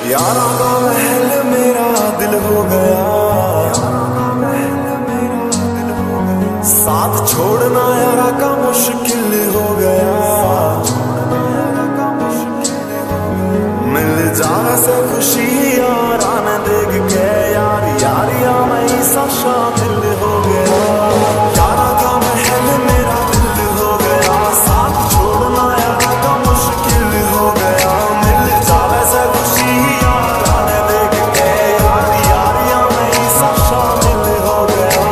यारा का महल मेरा दिल हो गया, साथ छोड़ना यारा का मुश्किल हो गया। मिल जाने से खुशी यारा ने देख के यार यारिया में सा शामिल हो गया। यारा का महल मेरा दिल हो गया, साथ छोड़ना यारा का मुश्किल हो गया। मिल जाने से खुशी यारा ने देख के यार यारिया में सा शामिल हो गया।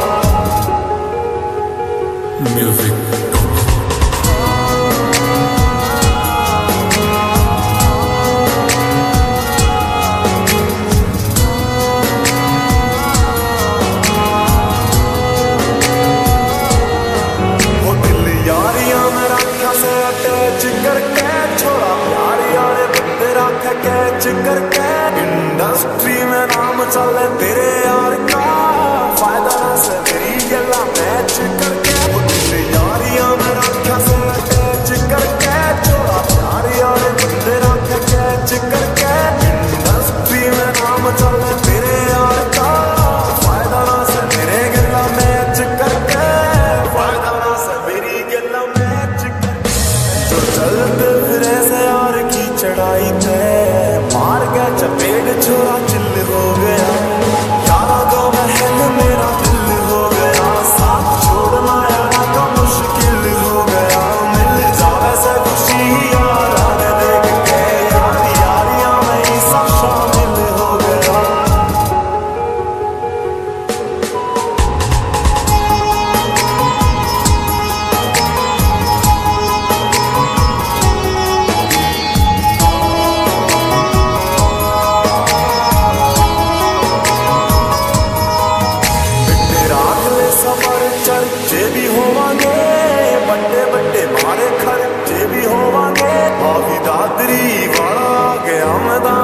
म्यूजिक कैच करके इंडस्ट्री में नाम चले तेरे यार का, फायदा से मेरी गला मैच करके यारियां में रखा से कैच करके छोड़ा प्यार यार बंदे रखे कैच करके इंडस्ट्री में नाम चले तेरे यार का, फायदा से मेरे गला मैच करके, फायदा से मेरी गला मैच करके। जो चलते फिरे से यार की चढ़ाई थे मार गया चपेट छोरा चिल्ल हो गया। यारा का महल मेरा दिल हो गया, साथ छोड़ना यारा का मुश्किल हो गया। मिल जावे से खुशी यारा ने देख के यार यारियां में सा शामिल हो गया। चर्चे भी होवांगे बड़े बड़े मारे खर्चे भी होवांगे, भाभी दादरी वाला गया मैदान